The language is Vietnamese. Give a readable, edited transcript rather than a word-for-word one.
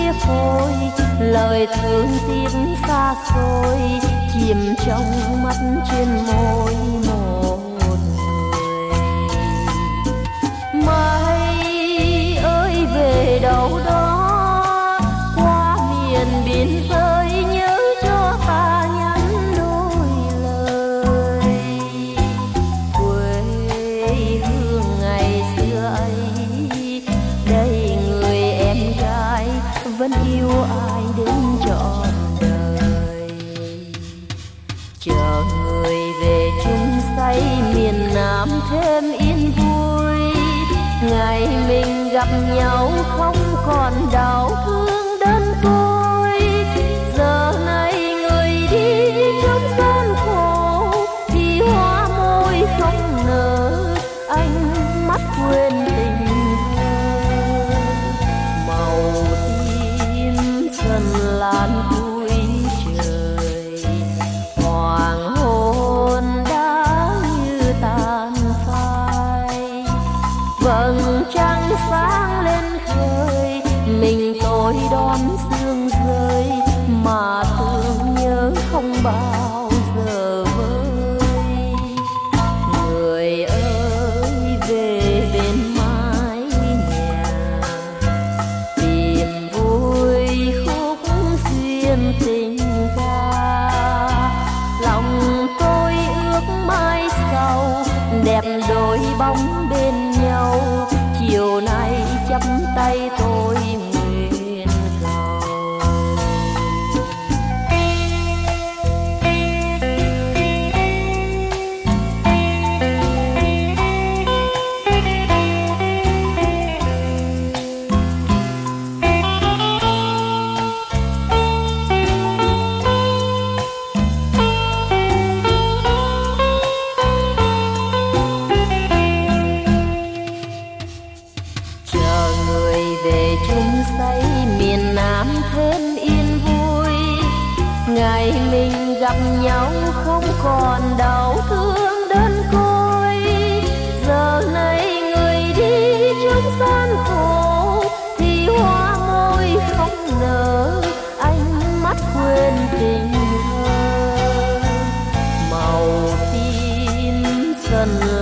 chia phôi, lời thương tiếc xa xôi chìm trong mắt trên môi một người. Mây ơi về đâu đó qua miền biên giới, nhớ cho ta nhắn đôi lời. Quê hương ngày xưa ấy, đây người em gái vẫn yêu ai đến trọn đời. Chờ người về chung say miền Nam thêm yên vui, ngày mình gặp nhau không còn đau thương đơn côi. Giờ này người đi trong gian khổ thì hoa môi không nở, ánh mắt quên tình thơ. Màu tím dần lan cuối trời, hoàng hôn đã như tàn phai. Vầng trăng sáng lên khơi, mình tôi đón sương rơi, mà thương nhớ không bao giờ vơi. Người ơi về bên mái nhà, tìm vui khúc duyên tình ca. Lòng tôi ước mai sau đẹp đôi bóng bên nhau, chiều nay chắp tay tôi nguyện cầu. Chờ người về chung say miền Nam thêm yên vui, ngày mình gặp nhau không còn đau thương đơn côi. Giờ này người đi trong gian khổ thì hoa môi không nở, ánh mắt quên tình thơ. Màu tím dần